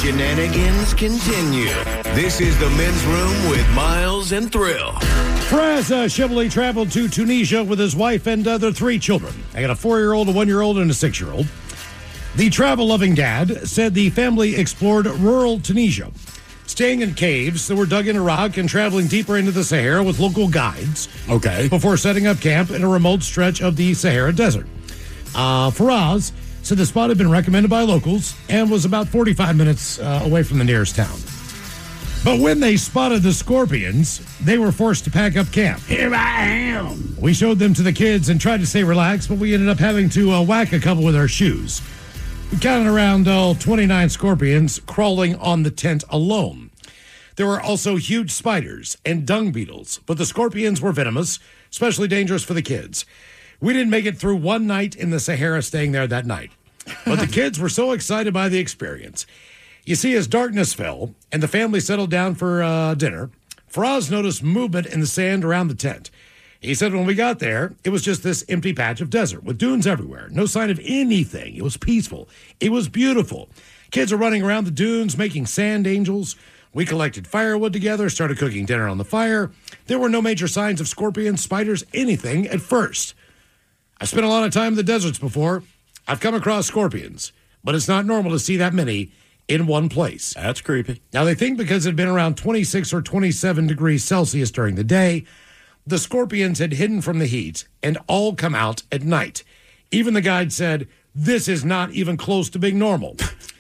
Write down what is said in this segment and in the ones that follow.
shenanigans continue. This is the Men's Room with Miles and Thrill. Faraz Shibli traveled to Tunisia with his wife and their 3 children. They got a 4-year-old, a 1-year-old, and a 6-year-old. The travel-loving dad said the family explored rural Tunisia, staying in caves that were dug into rock and traveling deeper into the Sahara with local guides. Okay. Before setting up camp in a remote stretch of the Sahara Desert. Faraz said the spot had been recommended by locals and was about 45 minutes away from the nearest town. But when they spotted the scorpions, they were forced to pack up camp. Here I am. We showed them to the kids and tried to stay relaxed, but we ended up having to whack a couple with our shoes. We counted around 29 scorpions crawling on the tent alone. There were also huge spiders and dung beetles, but the scorpions were venomous, especially dangerous for the kids. We didn't make it through one night in the Sahara staying there that night. But the kids were so excited by the experience. You see, as darkness fell and the family settled down for dinner, Faraz noticed movement in the sand around the tent. He said when we got there, it was just this empty patch of desert with dunes everywhere. No sign of anything. It was peaceful. It was beautiful. Kids are running around the dunes making sand angels. We collected firewood together, started cooking dinner on the fire. There were no major signs of scorpions, spiders, anything at first. I spent a lot of time in the deserts before. I've come across scorpions, but it's not normal to see that many in one place. That's creepy. Now, they think because it had been around 26 or 27 degrees Celsius during the day, the scorpions had hidden from the heat and all come out at night. Even the guide said, this is not even close to being normal.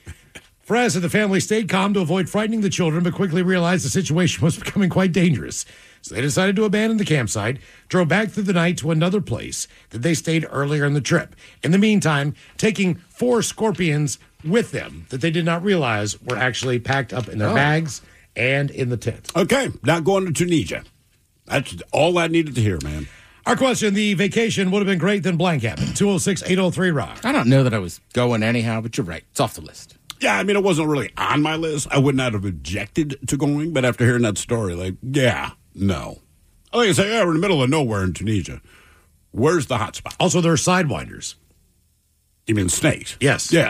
Faraz said the family stayed calm to avoid frightening the children, but quickly realized the situation was becoming quite dangerous. So they decided to abandon the campsite, drove back through the night to another place that they stayed earlier in the trip. In the meantime, taking 4 scorpions with them that they did not realize were actually packed up in their bags and in the tent. Okay, not going to Tunisia. That's all I needed to hear, man. Our question, the vacation would have been great, then blank happened. 206-803-ROCK. I don't know that I was going anyhow, but you're right. It's off the list. Yeah, I mean, it wasn't really on my list. I would not have objected to going, but after hearing that story, like, yeah, no. Like I say, yeah, we're in the middle of nowhere in Tunisia. Where's the hot spot? Also, there are sidewinders. You mean snakes? Yes. Yeah.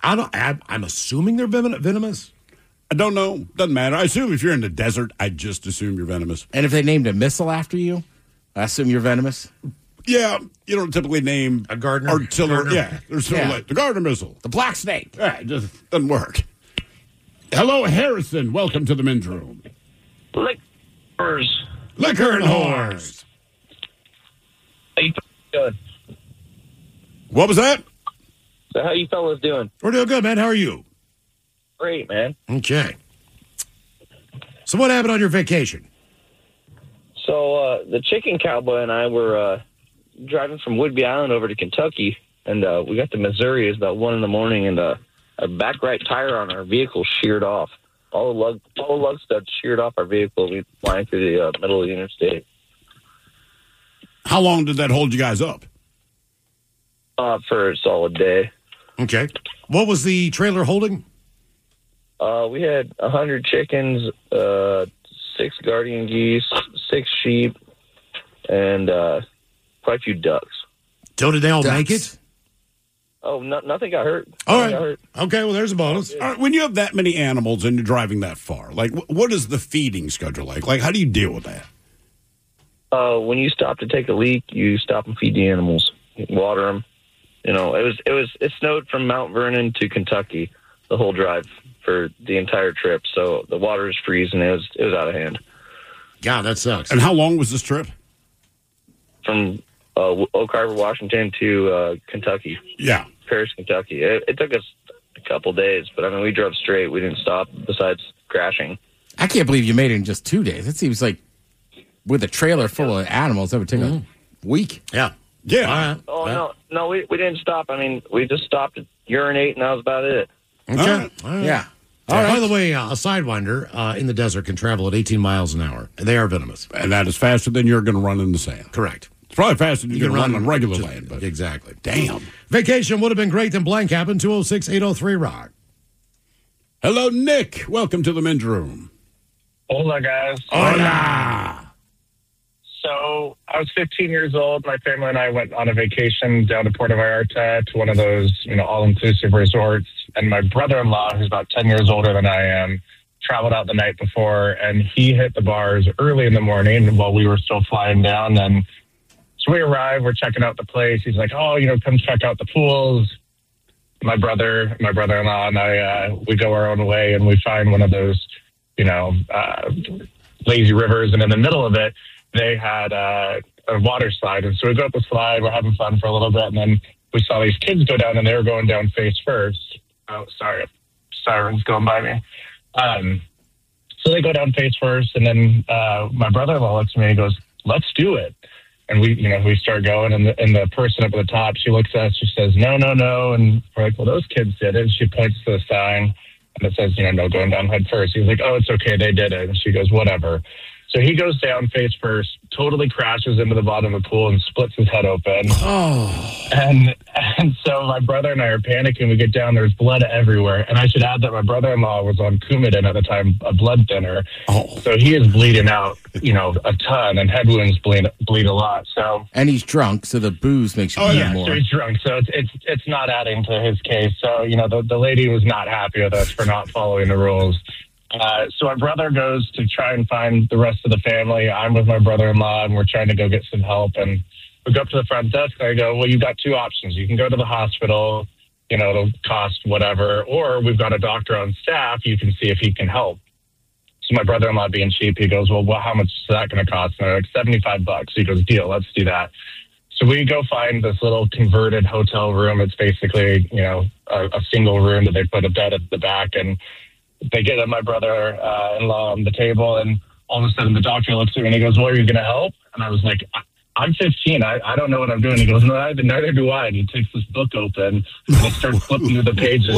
I'm assuming they're venomous. I don't know. Doesn't matter. I assume if you're in the desert, I just assume you're venomous. And if they named a missile after you, I assume you're venomous? Yeah, you don't typically name a Gardner artillery. Yeah, there's like the Gardner missile, the black snake. Yeah, it just doesn't work. Hello, Harrison. Welcome to the men's room. Liquor and whores. How you doing? What was that? So how you fellas doing? We're doing good, man. How are you? Great, man. Okay. So what happened on your vacation? So the chicken cowboy and I were driving from Whidbey Island over to Kentucky, and we got to Missouri. It was about 1 in the morning, and our back right tire on our vehicle sheared off. All the lug studs sheared off our vehicle. We flying through the middle of the interstate. How long did that hold you guys up? For a solid day. Okay. What was the trailer holding? We had 100 chickens, 6 guardian geese, 6 sheep, and quite a few ducks. So did they all make it? Oh, nothing got hurt. All right. Okay, well, there's a bonus. All right, when you have that many animals and you're driving that far, like, what is the feeding schedule like? Like, how do you deal with that? When you stop to take a leak, you stop and feed the animals, water them. You know, it snowed from Mount Vernon to Kentucky the whole drive for the entire trip, so the water is freezing. It was out of hand. God, that sucks. And how long was this trip? From Oak Harbor, Washington to Kentucky. Yeah. Paris, Kentucky. It took us a couple days, but I mean, we drove straight. We didn't stop besides crashing. I can't believe you made it in just 2 days. It seems like with a trailer full of animals, that would take a week. Yeah. Yeah. Oh, no, we didn't stop. I mean, we just stopped to urinate, and that was about it. Okay. All right. Yeah. By the way, a sidewinder in the desert can travel at 18 miles an hour. They are venomous. And that is faster than you're going to run in the sand. Correct. It's probably faster than you can run on regular just, land. But exactly. Damn. Vacation would have been great, then blank happened. 206-803-ROCK. Hello, Nick. Welcome to the men's room. Hola, guys. Hola. So I was 15 years old. My family and I went on a vacation down to Puerto Vallarta to one of those, all-inclusive resorts. and my brother-in-law, who's about 10 years older than I am, traveled out the night before, and he hit the bars early in the morning while we were still flying down. And so we arrive, we're checking out the place. He's like, oh, come check out the pools. My brother-in-law and I, we go our own way, and we find one of those, lazy rivers. And in the middle of it, they had a water slide. And so we go up the slide, we're having fun for a little bit, and then we saw these kids go down, and they were going down face first. Oh, sorry. Sirens going by me. So they go down face first, and then my brother-in-law looks at me and he goes, let's do it. And we start going, and the person up at the top, she looks at us, she says, no. And we're like, well, those kids did it. And she points to the sign, and it says, no going down head first. He's like, oh, it's okay, they did it. And she goes, whatever. So he goes down face first, totally crashes into the bottom of the pool and splits his head open. Oh. And so my brother and I are panicking. We get down, there's blood everywhere. And I should add that my brother-in-law was on Coumadin at the time, a blood thinner. Oh. So he is bleeding out, a ton, and head wounds bleed a lot. So. And he's drunk, so the booze makes you bleed more. So he's drunk, so it's not adding to his case. So, the lady was not happy with us for not following the rules. So my brother goes to try and find the rest of the family. I'm with my brother-in-law, and we're trying to go get some help. And we go up to the front desk, and I go, well, you've got two options. You can go to the hospital, it'll cost whatever, or we've got a doctor on staff. You can see if he can help. So my brother-in-law, being cheap, he goes, well, how much is that going to cost? And they're like, $75. He goes, deal, let's do that. So we go find this little converted hotel room. It's basically, a single room that they put a bed at the back, and they get my brother-in-law on the table, and all of a sudden the doctor looks at me and he goes, well, are you going to help? And I was like, I'm 15. I don't know what I'm doing. He goes, no, neither do I. And he takes this book open and he starts flipping through the pages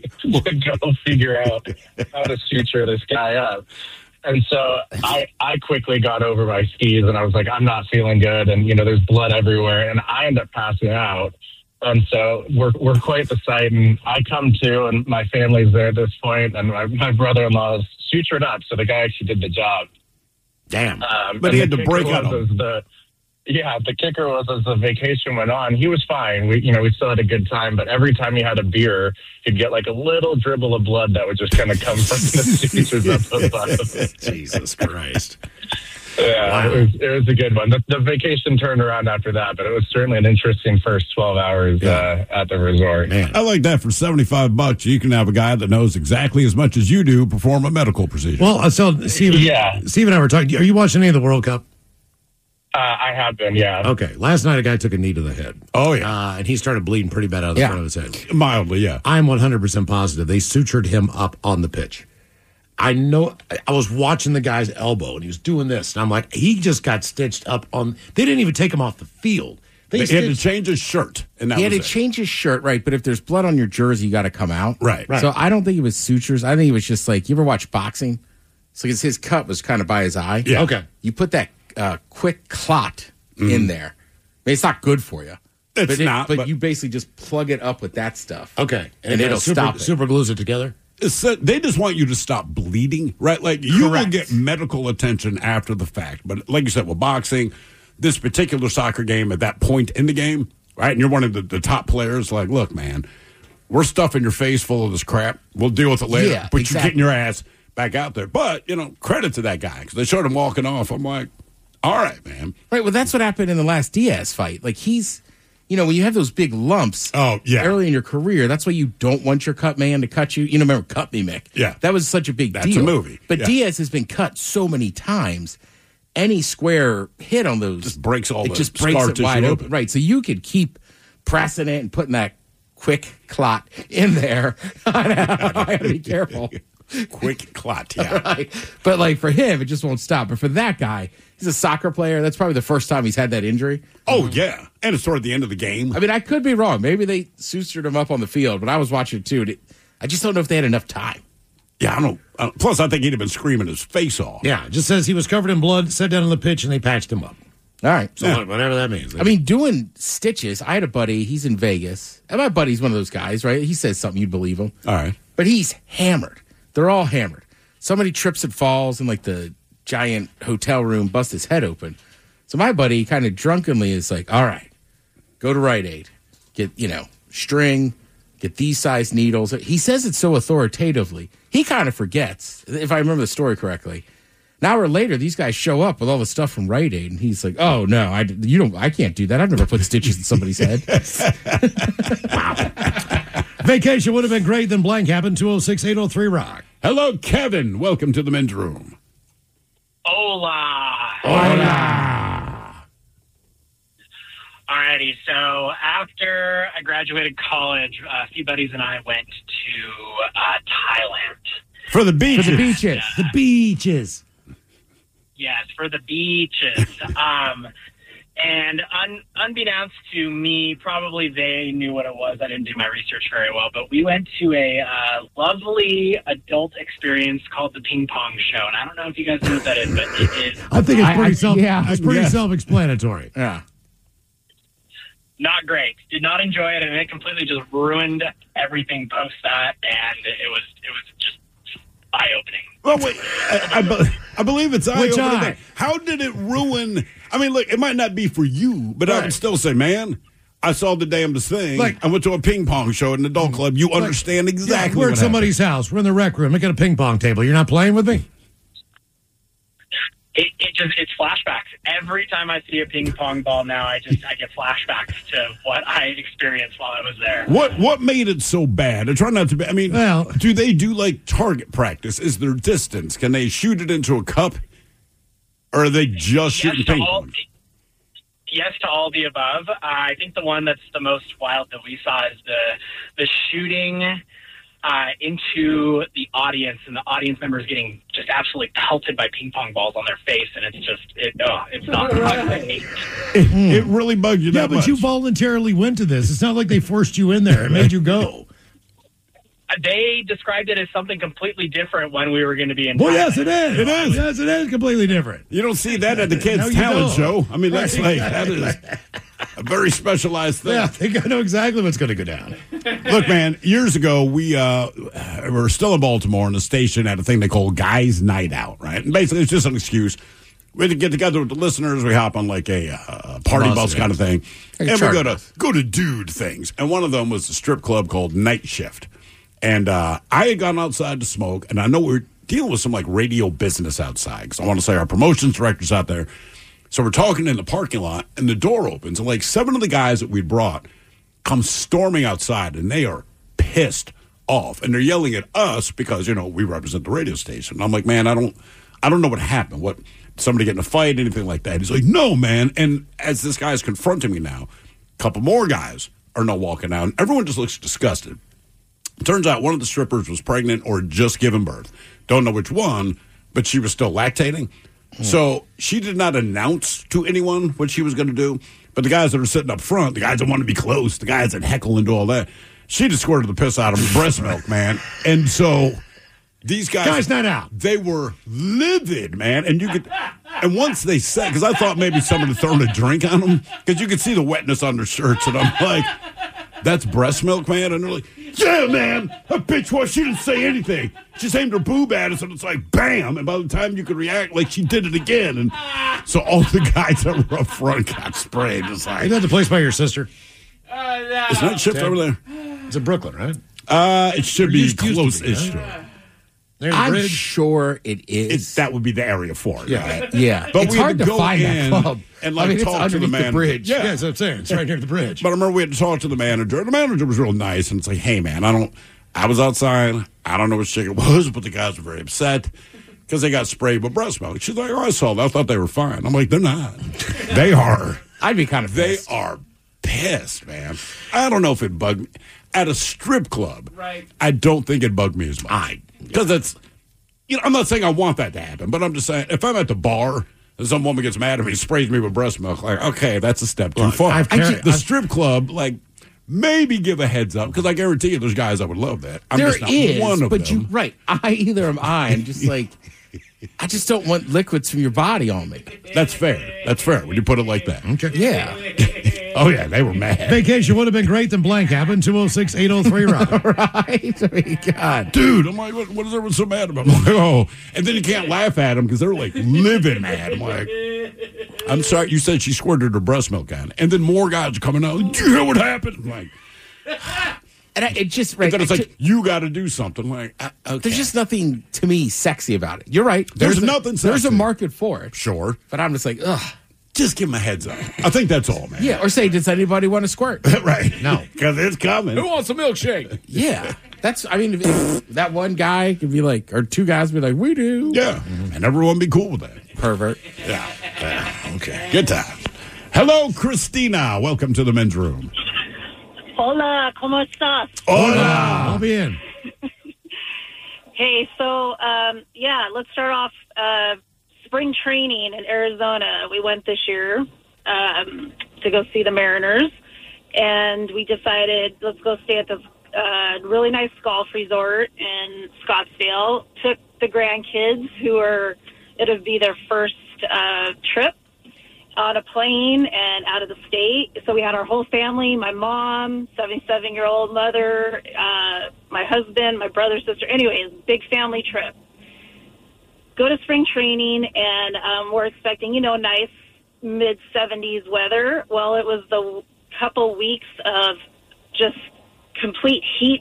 to go figure out how to suture this guy up. And so I quickly got over my skis, and I was like, I'm not feeling good. And, there's blood everywhere. And I end up passing out. And so we're quite the sight, and I come to, and my family's there at this point, and my brother-in-law is sutured up, so the guy actually did the job. Damn. But he had to break out. The kicker was as the vacation went on, he was fine. We still had a good time, but every time he had a beer, he'd get like a little dribble of blood that would just kind of come from the sutures up the bottom. Jesus Christ. Yeah, wow. It was a good one. The vacation turned around after that, but it was certainly an interesting first 12 hours at the resort. Man, I like that. For $75, you can have a guy that knows exactly as much as you do perform a medical procedure. Well, so Steve and I were talking. Are you watching any of the World Cup? I have been, yeah. Okay. Last night, a guy took a knee to the head. Oh, yeah. And he started bleeding pretty bad out of the front of his head. Mildly, yeah. I'm 100% positive they sutured him up on the pitch. I know. I was watching the guy's elbow, and he was doing this, and I'm like, he just got stitched up on. They didn't even take him off the field. He had to change his shirt, and he had to change his shirt, right? But if there's blood on your jersey, you got to come out, right? So I don't think it was sutures. I think it was just like, you ever watch boxing? So his cut was kind of by his eye. Yeah. Okay. You put that quick clot in there. I mean, it's not good for you. It's not. But you basically just plug it up with that stuff. Okay, and it'll stop it. Super glues it together. They just want you to stop bleeding, right? Like, you will get medical attention after the fact. But like you said, with boxing, this particular soccer game, at that point in the game, right, and you're one of the top players, like, look, man, we're stuffing your face full of this crap. We'll deal with it later. Yeah, but you're getting your ass back out there. But, credit to that guy, because they showed him walking off. I'm like, all right, man. Right, well, that's what happened in the last Diaz fight. Like, he's... when you have those big lumps early in your career, that's why you don't want your cut man to cut you. Remember Cut Me Mick? Yeah. That was such a big deal. That's a movie. But Diaz has been cut so many times, any square hit on those... just breaks all the just breaks scar it wide tissue open. Right, so you could keep pressing it and putting that quick clot in there. I have to be careful. Quick clot, yeah. Right. But, like, for him, it just won't stop. But for that guy... He's a soccer player. That's probably the first time he's had that injury. Oh, yeah. And it's toward the end of the game. I mean, I could be wrong. Maybe they sutured him up on the field, but I was watching it too. I just don't know if they had enough time. Yeah, I don't. Plus, I think he'd have been screaming his face off. Yeah, it just says he was covered in blood, sat down on the pitch, and they patched him up. All right. So whatever that means. I mean, doing stitches, I had a buddy, he's in Vegas. And my buddy's one of those guys, right? He says something, you'd believe him. All right. But he's hammered. They're all hammered. Somebody trips and falls in, like, the giant hotel room, busts his head open. So my buddy kind of drunkenly is like, all right, go to Rite Aid. Get, string, get these size needles. He says it so authoritatively. He kind of forgets, if I remember the story correctly. An hour later, these guys show up with all the stuff from Rite Aid, and he's like, "Oh no, I can't do that. I've never put stitches in somebody's head." Wow. Vacation would have been great, then blank happened. 206-803-ROCK. Hello, Kevin. Welcome to the men's room. Hola. Hola. Alrighty, so after I graduated college, a few buddies and I went to Thailand. For the beaches. For the beaches. Yeah. The beaches. Yes, for the beaches. And unbeknownst to me, probably they knew what it was. I didn't do my research very well, but we went to a lovely adult experience called the Ping Pong Show. And I don't know if you guys know what that is, but it is. I think it's pretty self-explanatory. Yeah. Not great. Did not enjoy it, and it completely just ruined everything post that, and it was just eye-opening. Well, wait, I believe it's Which eye-opening. eye? How did it ruin? I mean, look, it might not be for you, but I would still say, man, I saw the damnedest thing. I went to a ping pong show at an adult club. You understand exactly We're what at somebody's house. We're in the rec room. Look at a ping pong table. You're not playing with me? It's flashbacks. Every time I see a ping pong ball now, I get flashbacks to what I experienced while I was there. What made it so bad? I try not to be. I mean, do they do like target practice? Is there distance? Can they shoot it into a cup, or are they just shooting ping pong? Yes to all the above. I think the one that's the most wild that we saw is the shooting into the audience, and the audience members getting just absolutely pelted by ping pong balls on their face, and it's not It really bugged you that much. Yeah, but you voluntarily went to this. It's not like they forced you in there and made you go. They described it as something completely different when we were going to be in. Well, Thailand. yes, it is. It is. Yes, it is completely different. You don't see that at the kids' No, you talent don't. show. I mean, that's Right, that is a very specialized thing. Yeah, I think I know exactly what's going to go down. Look, man, years ago, we were still in Baltimore, and the station had a thing they call Guys Night Out, right? And basically, it's just an excuse. We had to get together with the listeners. We hop on like a party bus kind of thing. And we go to dude things. And one of them was a strip club called Night Shift. And I had gone outside to smoke, and I know we were dealing with some like radio business outside, because I want to say our promotions director's out there. So we're talking in the parking lot, and the door opens, and like 7 of the guys that we brought come storming outside, and they are pissed off, and they're yelling at us because, you know, we represent the radio station. And I'm like, man, I don't know what happened. What, somebody get in a fight, anything like that? He's like, no, man. And as this guy's confronting me now, a couple more guys are now walking out, and everyone just looks disgusted. It turns out one of the strippers was pregnant or just given birth. Don't know which one, but she was still lactating. So she did not announce to anyone what she was going to do. But the guys that are sitting up front, the guys that want to be close, the guys that heckle and do all that, she just squirted the piss out of them breast milk, man. And so these guys not out. They were livid, man. And you could, and once they said, because I thought maybe someone had thrown a drink on them, because you could see the wetness on their shirts, and I'm like, that's breast milk, man. And they're like, yeah, man, that bitch was, she didn't say anything. She just aimed her boob at us, and it's like, bam. And by the time you could react, like, she did it again. And so all the guys that were up front got sprayed. It's like, Isn't that the place by your sister? No. Is that shift over there? It's in Brooklyn, right? It should be Used to be, close-ish. right? There's a I'm bridge. sure it is. That would be the area for it. Yeah. Right? Yeah, But it's we had hard to to go find in that club. and, like, I mean, it's talk to the underneath man. bridge. Yeah. Yeah, that's what I'm saying. It's right near the bridge. But I remember we had to talk to the manager, and the manager was real nice, and it's like, hey, man, I was outside. I don't know which chick it was, but the guys were very upset because they got sprayed with breast milk. She's like, oh, I saw that. I thought they were fine. I'm like, they're not. They are. I'd be kind of They pissed. are pissed, man. I don't know if it bugged me. At a strip club, Right. I don't think it bugged me as much. Because it's, you know, I'm not saying I want that to happen, but I'm just saying, if I'm at the bar and some woman gets mad at me and sprays me with breast milk, like, okay, that's a step too far. The strip club, like, maybe give a heads up, because I guarantee you there's guys that would love that. I'm There just not is, one of but them. either am I. I'm just like, I just don't want liquids from your body on me. That's fair. That's fair when you put it like that. Okay. Yeah. Oh, yeah, they were mad. Vacation would have been great, then blank happened. 206-803-ROCK. Right? I mean, God. Dude, I'm like, what is everyone so mad about? I'm like, oh. And then you can't laugh at them because they're like livid mad. I'm like, I'm sorry, you said she squirted her breast milk on. And then more guys are coming out. Do you know what happened? I'm like, And it just And then it's like, you got to do something. Like, okay. There's just nothing, to me, sexy about it. You're right. There's nothing sexy. There's a market for it. Sure. But I'm just like, ugh. Just give them a heads up. I think that's all, man. Yeah, or say, does anybody want to squirt? Right. No. Because it's coming. Who wants a milkshake? Yeah. That's, I mean, if that one guy could be like, or two guys be like, we do. Yeah. And everyone be cool with that. Pervert. Yeah. Okay. Good time. Hello, Christina. Welcome to the men's room. Hola, ¿cómo estás? Hola. I'll be in. Hey, so, let's start off spring training in Arizona. We went this year to go see the Mariners, and we decided let's go stay at this really nice golf resort in Scottsdale. Took the grandkids it'll be their first trip on a plane and out of the state. So we had our whole family, my mom, 77-year-old mother, my husband, my brother, sister. Anyways, big family trip. Go to spring training, and we're expecting, nice mid-70s weather. Well, it was the couple weeks of just complete heat,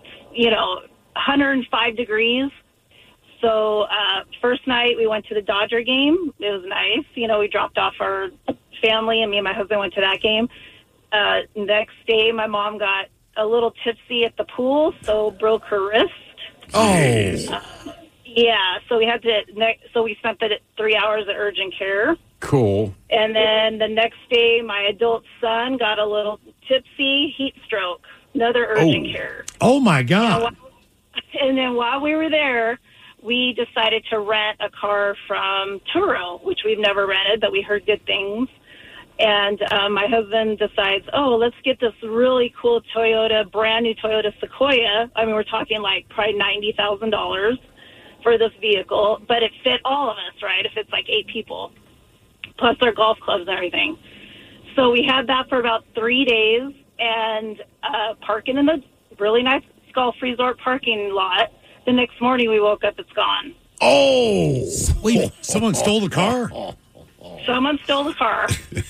105 degrees. So first night we went to the Dodger game. It was nice. We dropped off our family, and me and my husband went to that game. Next day, my mom got a little tipsy at the pool, so broke her wrist. Oh. Yeah, so we we spent the 3 hours at urgent care. Cool. And then the next day, my adult son got a little tipsy, heat stroke, another urgent care. Oh, my God. And then while we were there, we decided to rent a car from Turo, which we've never rented, but we heard good things. And my husband decides, let's get this really cool brand new Toyota Sequoia. I mean, we're talking like probably $90,000 for this vehicle, but it fit all of us, right? If it's like 8 people, plus their golf clubs and everything. So we had that for about 3 days, and parking in the really nice golf resort parking lot. The next morning we woke up, it's gone. Oh! Wait, someone stole the car? Someone stole the car.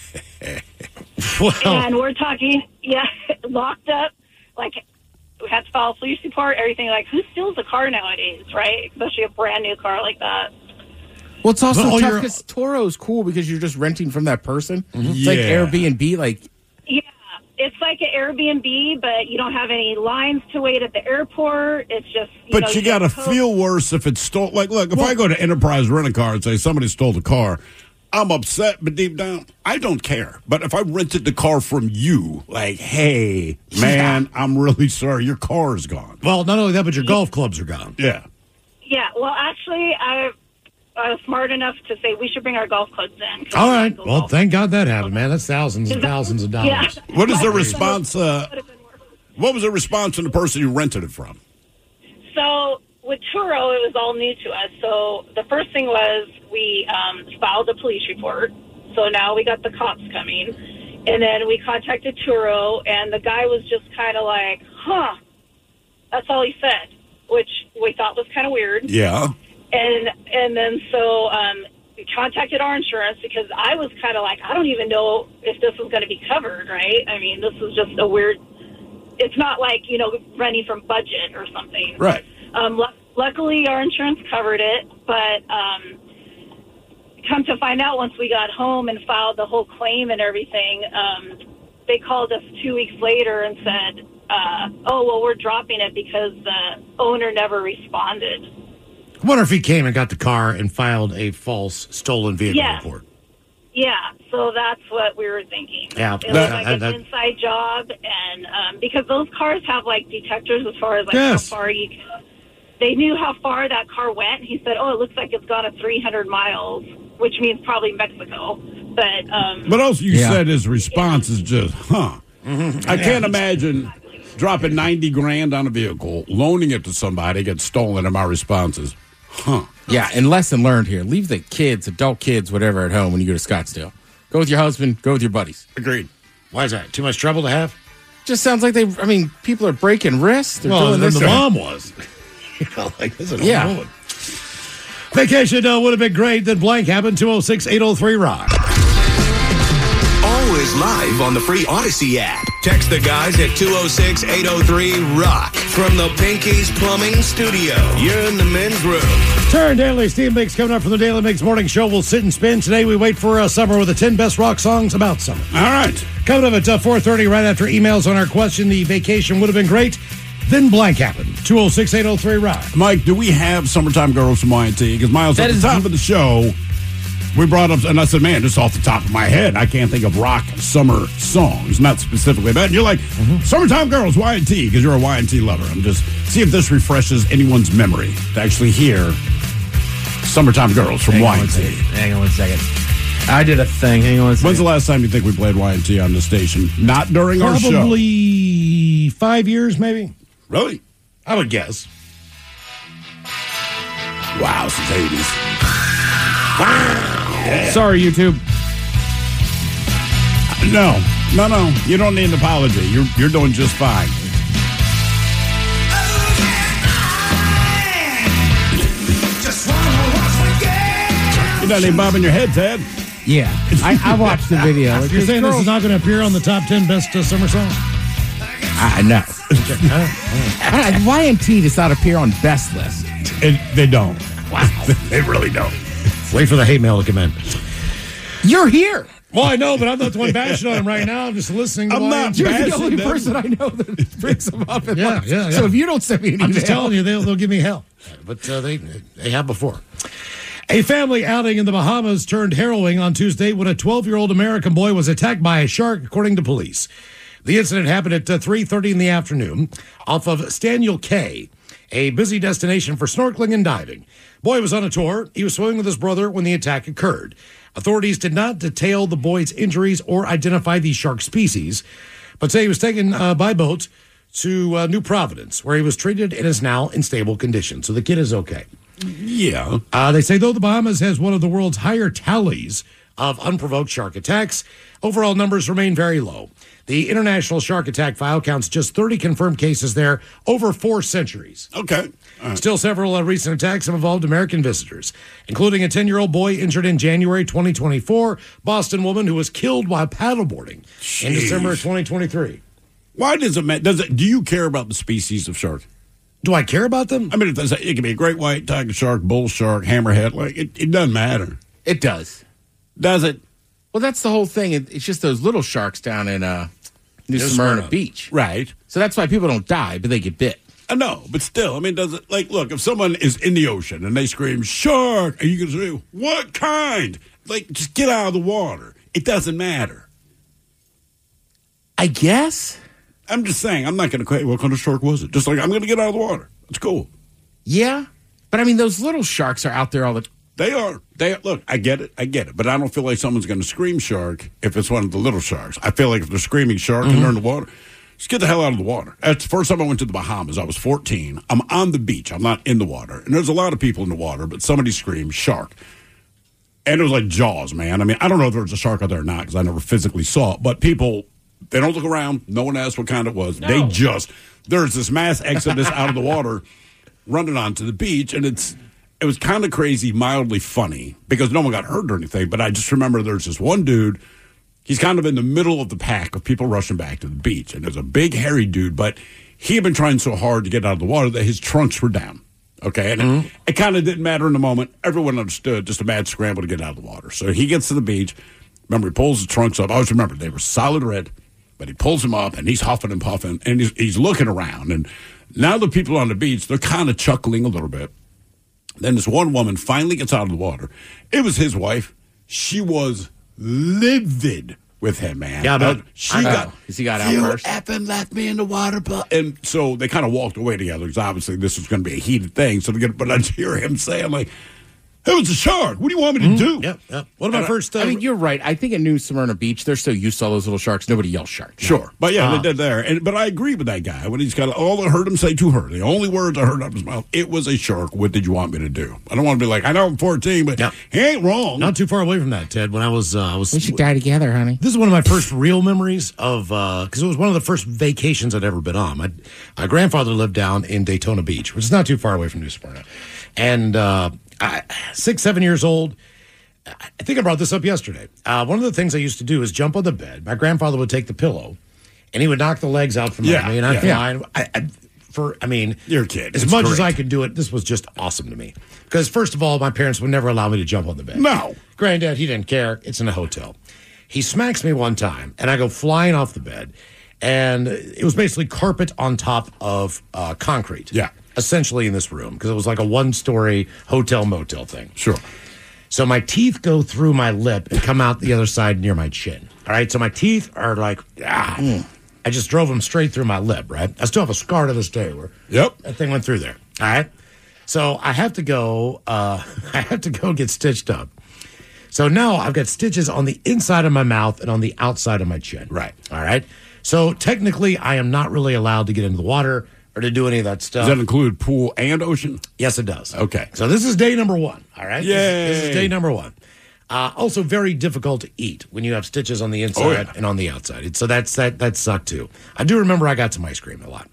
Well, And we're talking, locked up, like we had to file a police report, everything. Like, who steals a car nowadays, right? Especially a brand new car like that. Well, it's also Well, tough you're- because Toro's cool because you're just renting from that person. Mm-hmm. It's like Airbnb, like, Yeah, it's like an Airbnb, but you don't have any lines to wait at the airport. It's just, But you got to feel worse if it's stolen. Like, look, if I go to Enterprise Rent-A-Car and say somebody stole the car, I'm upset, but deep down, I don't care. But if I rented the car from you, like, hey, man, I'm really sorry, your car is gone. well, not only that, but your golf clubs are gone. Yeah. Yeah, well, actually, I was smart enough to say we should bring our golf clubs in. All right. Well, thank God that happened, man. That's thousands and thousands of dollars. Yeah. What is the response? What was the response from the person you rented it from? So with Turo, it was all new to us. So the first thing was we filed a police report. So now we got the cops coming. And then we contacted Turo, and the guy was just kind of like, that's all he said, which we thought was kind of weird. Yeah. And then so we contacted our insurance because I was kind of like, I don't even know if this was going to be covered, right? I mean, this is just a weird, it's not like, renting from budget or something. Right. Luckily, our insurance covered it, but come to find out once we got home and filed the whole claim and everything, they called us 2 weeks later and said, we're dropping it because the owner never responded. I wonder if he came and got the car and filed a false stolen vehicle report. Yeah, so that's what we were thinking. Yeah, it was like an inside job, and because those cars have like detectors as far as like how far you can. They knew how far that car went. He said, it looks like it's gone 300 miles, which means probably Mexico. But also you said his response is just, I can't imagine dropping $90,000 on a vehicle, loaning it to somebody, gets stolen, and my response is, Yeah, and lesson learned here. Leave the kids, adult kids, whatever, at home when you go to Scottsdale. Go with your husband, go with your buddies. Agreed. Why is that? Too much trouble to have? Just sounds like people are breaking wrists. They're Well, doing then this. the mom was. Like, this is a Yeah. woman. Vacation would have been great. Then blank happened. 206-803-ROCK. Always is live on the free Odyssey app. Text the guys at 206-803-ROCK from the Pinky's Plumbing Studio. You're in the men's room. Turn Daily Steve Mix coming up from the Daily Mix Morning Show. We'll sit and spin. Today we wait for summer with the 10 best rock songs about summer. All right. Coming up at 4:30 right after emails on our question, the vacation would have been great. Then blank happened. 206-803-ROCK. Mike, do we have Summertime Girls from Y&T? Because Miles, at the top of the show, we brought up, and I said, man, just off the top of my head, I can't think of rock summer songs, not specifically that. And you're like, Summertime Girls, Y&T, because you're a Y&T lover. I'm just, see if this refreshes anyone's memory to actually hear Summertime Girls from Y&T. Hang on one second. I did a thing. Hang on one second. When's the last time you think we played Y&T on the station? Not during our show. Probably 5 years, maybe. Really? I would guess. Wow, since 80s. Wow. Yeah. Sorry, YouTube. No. You don't need an apology. You're doing just fine. You don't need bobbing your head, Ted. Yeah, I watched the video. You're saying this is not going to appear on the top 10 best summer songs? I know. Y&T does not appear on best list. They don't. Wow. They really don't. Wait for the hate mail to come in. You're here. Well, I know, but I'm not the one bashing on him right now. I'm just listening to not You're bashing the only them. person I know that brings them up. Yeah. So if you don't send me an email. I'm just telling you, they'll give me hell. But they have before. A family outing in the Bahamas turned harrowing on Tuesday when a 12-year-old American boy was attacked by a shark, according to police. The incident happened at 3:30 in the afternoon off of Staniel Cay, a busy destination for snorkeling and diving. Boy was on a tour. He was swimming with his brother when the attack occurred. Authorities did not detail the boy's injuries or identify the shark species, but say he was taken by boat to New Providence, where he was treated and is now in stable condition. So the kid is okay. Yeah. They say, though the Bahamas has one of the world's higher tallies of unprovoked shark attacks, overall numbers remain very low. The International Shark Attack File counts just 30 confirmed cases there over 4 centuries. Okay. Right. Still, several recent attacks have involved American visitors, including a 10-year-old boy injured in January 2024, Boston woman who was killed while paddleboarding in December of 2023. Why does it matter? Do you care about the species of shark? Do I care about them? I mean, it can be a great white, tiger shark, bull shark, hammerhead. Like it doesn't matter. It does. Does it? Well, that's the whole thing. It's just those little sharks down in New Smyrna Beach. Right. So that's why people don't die, but they get bit. I know, but still, I mean, does it, like, look, if someone is in the ocean and they scream, shark, are you going to say, what kind? Like, just get out of the water. It doesn't matter. I guess. I'm just saying, I'm not going to question what kind of shark was it. Just like, I'm going to get out of the water. It's cool. Yeah. But, I mean, those little sharks are out there all the time. They are. Look, I get it. But I don't feel like someone's going to scream shark if it's one of the little sharks. I feel like if they're screaming shark and they're in the water, just get the hell out of the water. That's the first time I went to the Bahamas. I was 14. I'm on the beach. I'm not in the water. And there's a lot of people in the water, but somebody screamed shark. And it was like Jaws, man. I mean, I don't know if there was a shark out there or not because I never physically saw it. But people, they don't look around. No one asked what kind it was. No. There's this mass exodus out of the water running onto the beach. And it was kind of crazy, mildly funny, because no one got hurt or anything. But I just remember there's this one dude. He's kind of in the middle of the pack of people rushing back to the beach. And there's a big, hairy dude, but he had been trying so hard to get out of the water that his trunks were down. Okay? And it kind of didn't matter in the moment. Everyone understood, just a mad scramble to get out of the water. So he gets to the beach. Remember, he pulls the trunks up. I always remember, they were solid red, but he pulls them up, and he's huffing and puffing, and he's looking around. And now the people on the beach, they're kind of chuckling a little bit. Then this one woman finally gets out of the water. It was his wife. She was livid with him, man. Yeah, but he got out first. Effing left me in the water, and so they kind of walked away together because obviously this was going to be a heated thing. So but I just hear him saying like, "It was a shark. What do you want me to do?" Yep. One of my first. I mean, you're right. I think at New Smyrna Beach, they're so used to all those little sharks. Nobody yells shark. Sure, but yeah, they did there. But I agree with that guy when he's got all I heard him say to her. The only words I heard out of his mouth, "It was a shark. What did you want me to do?" I don't want to be like, I know I'm 14, but he ain't wrong. Not too far away from that, Ted. When I was we should die together, honey. This is one of my first real memories of because it was one of the first vacations I'd ever been on. My grandfather lived down in Daytona Beach, which is not too far away from New Smyrna, and 6, 7 years old. I think I brought this up yesterday. One of the things I used to do is jump on the bed. My grandfather would take the pillow, and he would knock the legs out from under me, and I'd fly. You're a kid. As It's much as great. I could do it, this was just awesome to me. Because first of all, my parents would never allow me to jump on the bed. No. Granddad, he didn't care. It's in a hotel. He smacks me one time, and I go flying off the bed, and it was basically carpet on top of concrete. Yeah. Essentially in this room, because it was like a one-story hotel motel thing. Sure. So my teeth go through my lip and come out the other side near my chin. All right, so my teeth are like, I just drove them straight through my lip, right? I still have a scar to this day where that thing went through there. All right, so I have to go. Get stitched up. So now I've got stitches on the inside of my mouth and on the outside of my chin. Right. All right. So technically, I am not really allowed to get into the water or to do any of that stuff. Does that include pool and ocean? Yes, it does. Okay. So this is day number 1. All right. Yay. This is day number 1. Also, very difficult to eat when you have stitches on the inside and on the outside. So that sucked too. I do remember I got some ice cream a lot.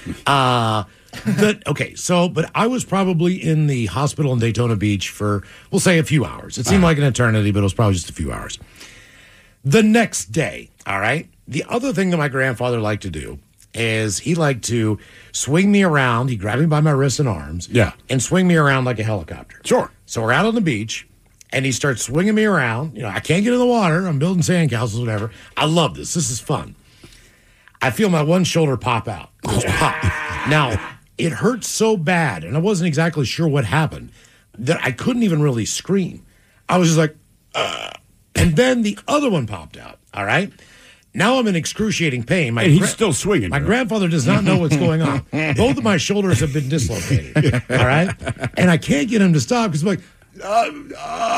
But I was probably in the hospital in Daytona Beach for, we'll say, a few hours. It seemed like an eternity, but it was probably just a few hours. The next day, all right, the other thing that my grandfather liked to do is he liked to swing me around. He'd grab me by my wrists and arms and swing me around like a helicopter. Sure. So we're out on the beach, and he starts swinging me around. You know, I can't get in the water. I'm building sandcastles, whatever. I love this. This is fun. I feel my one shoulder pop out. Just pop. Now, it hurt so bad, and I wasn't exactly sure what happened, that I couldn't even really scream. I was just like, and then the other one popped out, all right? Now I'm in excruciating pain. And he's still swinging. My grandfather does not know what's going on. Both of my shoulders have been dislocated, all right? And I can't get him to stop because I'm like, and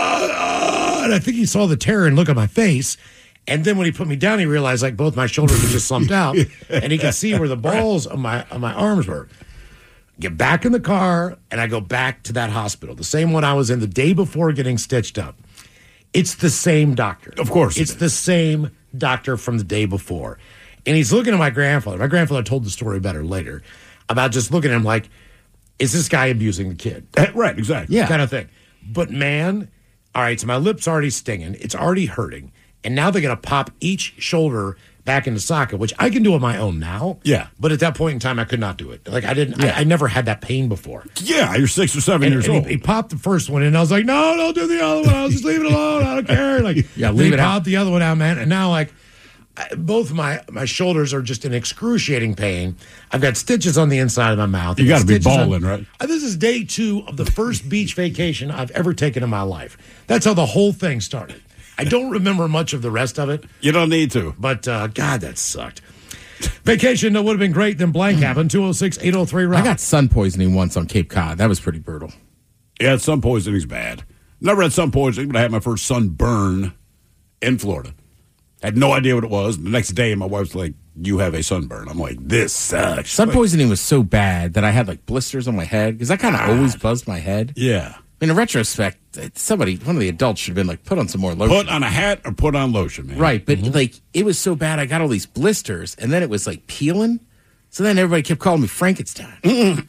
I think he saw the terror and look on my face. And then when he put me down, he realized like both my shoulders were just slumped out, and he could see where the balls of my arms were. Get back in the car, and I go back to that hospital, the same one I was in the day before getting stitched up. It's the same doctor. Of course. It's the same doctor from the day before. And he's looking at my grandfather. My grandfather told the story better later about just looking at him like, is this guy abusing the kid? Right, exactly. Yeah. Kind of thing. But man, all right, so my lip's already stinging. It's already hurting. And now they're going to pop each shoulder back into socket, which I can do on my own now. Yeah. But at that point in time, I could not do it. Like I didn't, I never had that pain before. Yeah, you're 6 or 7 years old. He popped the first one, and I was like, no, don't do the other one. I'll just leave it alone. I don't care. Like, leave it out. Popped the other one out, man. And now, like, both my shoulders are just in excruciating pain. I've got stitches on the inside of my mouth. You got to be Stitches balling, right? This is day 2 of the first beach vacation I've ever taken in my life. That's how the whole thing started. I don't remember much of the rest of it. You don't need to. But, God, that sucked. Vacation that would have been great, then blank happened. 206-803-ROCK. I got sun poisoning once on Cape Cod. That was pretty brutal. Yeah, sun poisoning's bad. Never had sun poisoning, but I had my first sunburn in Florida. Had no idea what it was. The next day, my wife's like, you have a sunburn. I'm like, this sucks. Sun poisoning was so bad that I had like blisters on my head because I kind of always buzzed my head. Yeah. In retrospect, one of the adults should have been like, put on some more lotion. Put on a hat or put on lotion, man. Right, but like it was so bad, I got all these blisters, and then it was like peeling. So then everybody kept calling me Frankenstein.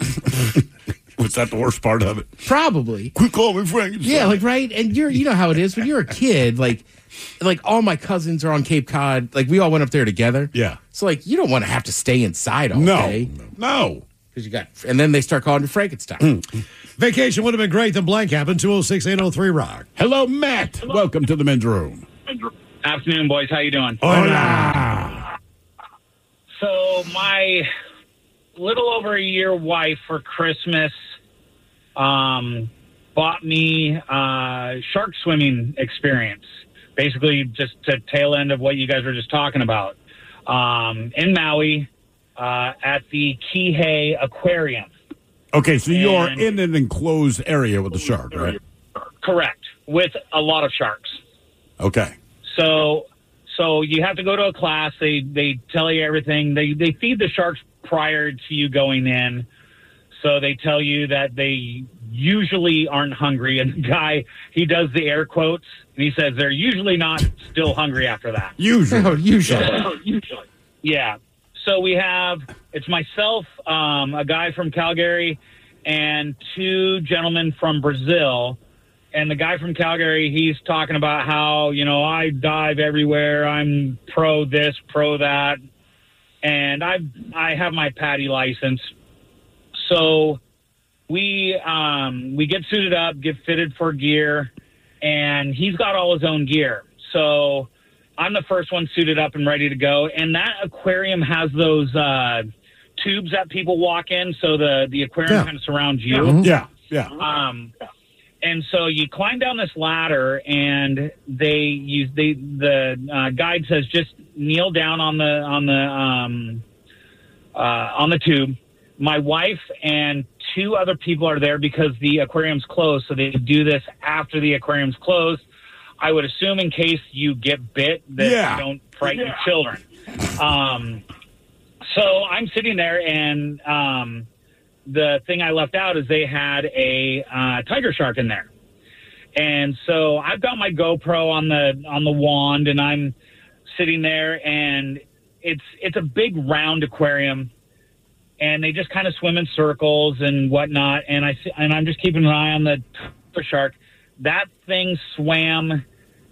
Was that the worst part of it? Probably. Quit calling me Frankenstein. Yeah, like right, and you know how it is when you're a kid. Like all my cousins are on Cape Cod. Like we all went up there together. Yeah. So like you don't want to have to stay inside all day. No. Because and then they start calling you Frankenstein. Vacation would have been great, then blank happened. 206-803-ROCK. Hello, Matt. Welcome to the men's room. Afternoon, boys. How you doing? Hola. So my little over a year wife for Christmas bought me shark swimming experience. Basically, just the tail end of what you guys were just talking about. In Maui at the Kihei Aquarium. Okay, so you're in an enclosed area with the shark, right? Correct, with a lot of sharks. Okay. So you have to go to a class. They tell you everything. They feed the sharks prior to you going in. So they tell you that they usually aren't hungry. And the guy, he does the air quotes, and he says they're usually not still hungry after that. Usually. Usually. Yeah. So it's myself, a guy from Calgary, and 2 gentlemen from Brazil. and the guy from Calgary, he's talking about how, I dive everywhere. I'm pro this, pro that. And I have my PADI license. So we get suited up, get fitted for gear, and he's got all his own gear. So I'm the first one suited up and ready to go. And that aquarium has those tubes that people walk in, so the aquarium kind of surrounds you. Yeah. And so you climb down this ladder, and the guide says just kneel down on the tube. My wife and 2 other people are there because the aquarium's closed, so they do this after the aquarium's closed. I would assume in case you get bit that you don't frighten children. So I'm sitting there, and the thing I left out is they had a tiger shark in there. And so I've got my GoPro on the wand, and I'm sitting there, and it's a big round aquarium, and they just kind of swim in circles and whatnot. And I'm just keeping an eye on the tiger shark. That thing swam.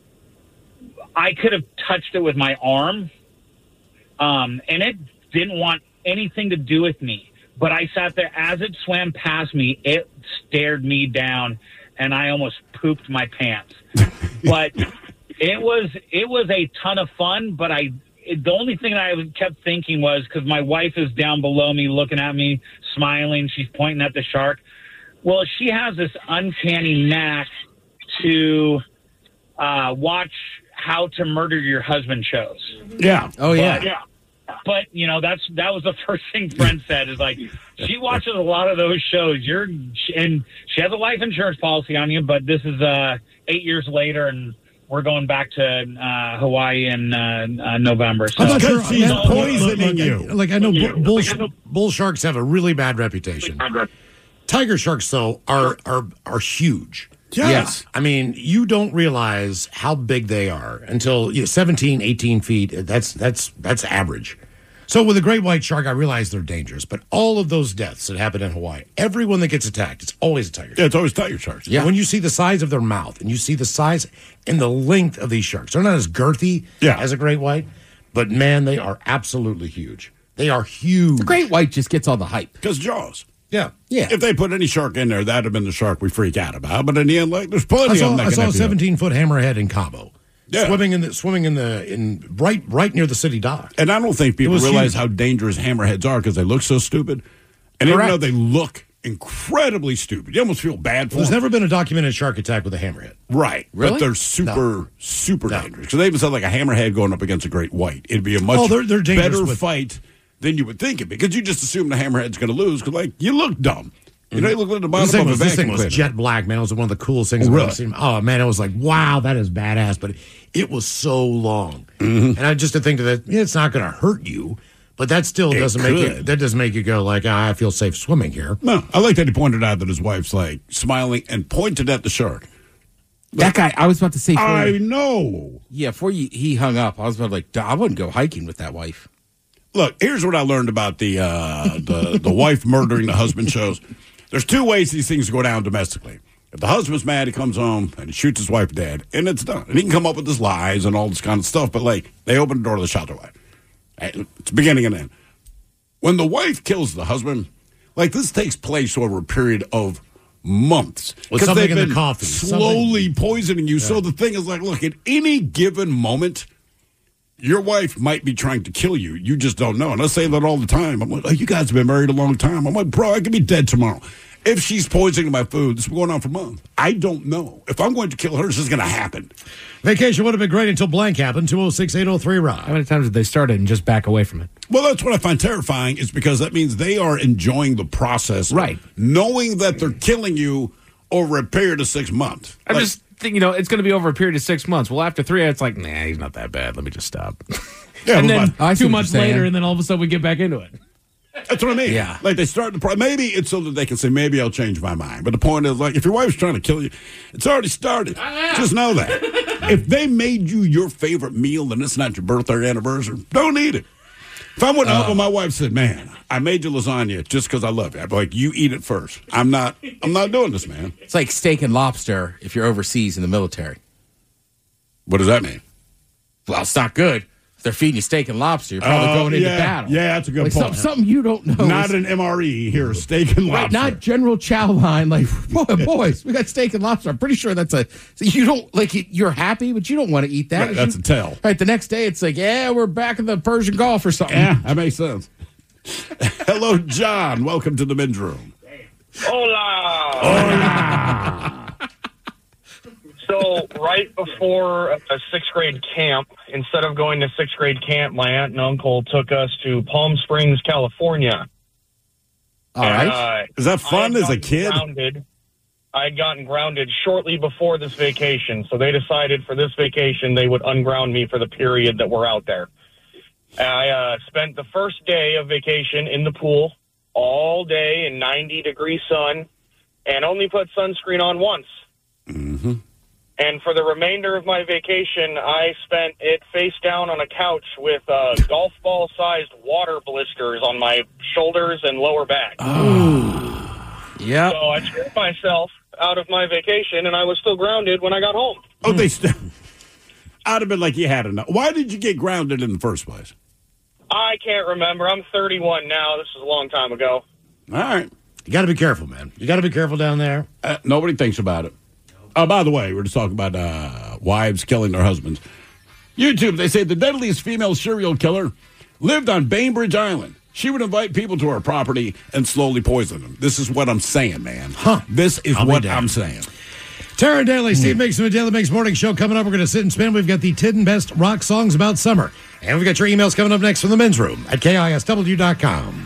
I could have touched it with my arm, and it didn't want anything to do with me. But I sat there. As it swam past me, it stared me down, and I almost pooped my pants. But it was a ton of fun. But the only thing that I kept thinking was, because my wife is down below me looking at me, smiling. She's pointing at the shark. Well, she has this uncanny knack to watch How to Murder Your Husband shows. Yeah. Oh, yeah. But, that was the first thing Brent said, is like, she watches a lot of those shows. And she has a life insurance policy on you, but this is 8 years later, and we're going back to Hawaii in November. So I'm not sure she's poisoning you. Like, I know bull sharks have a really bad reputation. Tiger sharks, though, are huge. Yes. I mean, you don't realize how big they are until 17, 18 feet. That's average. So with a great white shark, I realize they're dangerous. But all of those deaths that happen in Hawaii, everyone that gets attacked, it's always a tiger shark. Yeah, it's always tiger sharks. Yeah. When you see the size of their mouth and you see the size and the length of these sharks, they're not as girthy as a great white, but man, they are absolutely huge. They are huge. The great white just gets all the hype. Because Jaws. Yeah. If they put any shark in there, that'd have been the shark we freak out about. But in the end, there's plenty of them. I saw a 17-foot hammerhead in Cabo, Yeah. swimming in right near the city dock. And I don't think people was realize huge. how dangerous hammerheads are because they look so stupid. And even though they look incredibly stupid, you almost feel bad for There's them. never been a documented shark attack with a hammerhead. Right. Really? But they're super dangerous. Because they even said like a hammerhead going up against a great white. It'd be a much they're dangerous better with- fight than you would think it. Because you just assume the hammerhead's going to lose because, you look dumb. You know, you look at the bottom of a This thing vacuum was cleaner. jet black, man. It was one of the coolest things I've ever seen. Oh, man, it was like, wow, that is badass. But it was so long. And I just to think that it's not going to hurt you, but that still doesn't make you go like, I feel safe swimming here. No, I like that he pointed out that his wife's smiling and pointed at the shark. That guy, I was about to say. I know. Yeah, before he hung up, I was about to I wouldn't go hiking with that wife. Look, here's what I learned about the wife murdering the husband shows. There's 2 ways these things go down domestically. If the husband's mad, he comes home and he shoots his wife dead, and it's done. And he can come up with his lies and all this kind of stuff, but they open the door to the shelter wife. It's beginning and end. When the wife kills the husband, this takes place over a period of months. With Because something they've in the been coffee. slowly poisoning you. Yeah. So the thing is look, at any given moment, your wife might be trying to kill you. You just don't know. And I say that all the time. I'm like, oh, you guys have been married a long time. I'm like, bro, I could be dead tomorrow. If she's poisoning my food, this has been going on for months. I don't know. If I'm going to kill her, this is going to happen. Vacation would have been great until blank happened. 206-803-ROCK. How many times did they start it and just back away from it? Well, that's what I find terrifying is because that means they are enjoying the process. Right. Knowing that they're killing you over a period of 6 months. I'm just thinking, it's going to be over a period of 6 months. Well, after 3, it's like, nah, he's not that bad. Let me just stop. Yeah, and then I see 2 what months you're saying. later, and then all of a sudden we get back into it. That's what I mean. Yeah. They start the maybe it's so that they can say, maybe I'll change my mind. But the point is, if your wife's trying to kill you, it's already started. Just know that. If they made you your favorite meal and it's not your birthday or anniversary, don't eat it. If I went out with my wife said, man, I made you lasagna just because I love you, I'd be like, you eat it first. I'm not doing this, man. It's like steak and lobster if you're overseas in the military. What does that mean? Well, it's not good. If they're feeding you steak and lobster, you're probably going into battle. Yeah, that's a good point. Something you don't know. Not an MRE here, steak and lobster. Right, not General Chow line. Like, boys, we got steak and lobster. I'm pretty sure that's you don't, like, you're happy, but you don't want to eat that. Right, that's a tell. Right, the next day it's like, yeah, we're back in the Persian Gulf or something. Yeah, that makes sense. Hello, John. Welcome to the men's room. Hola. So right before a sixth grade camp, instead of going to sixth grade camp, my aunt and uncle took us to Palm Springs, California. All right. Is that fun as a kid? I had gotten grounded shortly before this vacation, so they decided for this vacation they would unground me for the period that we're out there. I spent the first day of vacation in the pool all day in 90-degree sun and only put sunscreen on once. Mm-hmm. And for the remainder of my vacation, I spent it face down on a couch with golf ball-sized water blisters on my shoulders and lower back. Oh. Yeah. So I screwed myself out of my vacation, and I was still grounded when I got home. Oh, I'd have been like, you had enough. Why did you get grounded in the first place? I can't remember. I'm 31 now. This is a long time ago. All right. You got to be careful, man. You got to be careful down there. Nobody thinks about it. By the way, we're just talking about wives killing their husbands. YouTube, they say the deadliest female serial killer lived on Bainbridge Island. She would invite people to her property and slowly poison them. This is what I'm saying, man. This is what I'm saying. Tara Daly, Steve Mix from the Daily Mix Morning Show coming up. We're going to sit and spin. We've got the 10 best rock songs about summer. And we've got your emails coming up next from the men's room at KISW.com.